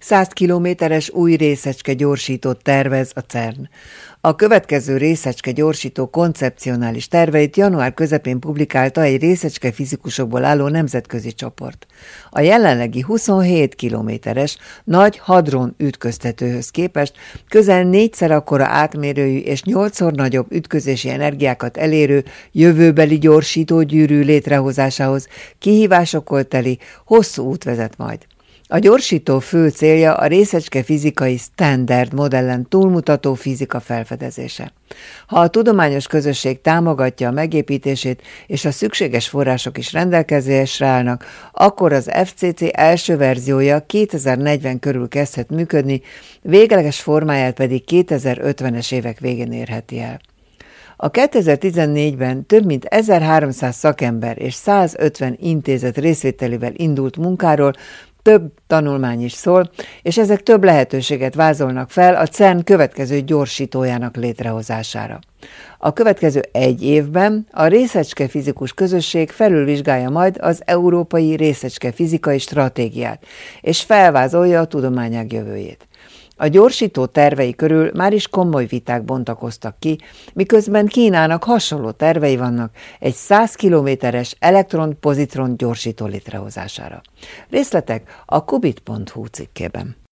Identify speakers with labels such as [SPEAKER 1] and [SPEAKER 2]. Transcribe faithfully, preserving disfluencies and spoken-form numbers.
[SPEAKER 1] száz kilométeres új részecske gyorsítót tervez a cern. A következő részecske gyorsító koncepcionális terveit január közepén publikálta egy részecske fizikusokból álló nemzetközi csoport. A jelenlegi huszonhét kilométeres nagy hadron ütköztetőhöz képest közel négyszer akkora átmérőjű és nyolcszor nagyobb ütközési energiákat elérő jövőbeli gyorsítógyűrű létrehozásához kihívásokkal teli hosszú út vezet majd. A gyorsító fő célja a részecske fizikai standard modellen túlmutató fizika felfedezése. Ha a tudományos közösség támogatja a megépítését és a szükséges források is rendelkezésre állnak, akkor az ef cé cé első verziója kétezer-negyven körül kezdhet működni, végleges formáját pedig kétezer-ötvenes évek végén érheti el. A kétezer-tizennégyben több mint ezerháromszáz szakember és százötven intézet részvételével indult munkáról több tanulmány is szól, és ezek több lehetőséget vázolnak fel a cern következő gyorsítójának létrehozására. A következő egy évben a részecske fizikus közösség felülvizsgálja majd az európai részecske fizikai stratégiát, és felvázolja a tudományág jövőjét. A gyorsító tervei körül már is komoly viták bontakoztak ki, miközben Kínának hasonló tervei vannak egy száz kilométeres elektron-pozitron gyorsító létrehozására. Részletek a kubit pont hu cikkében.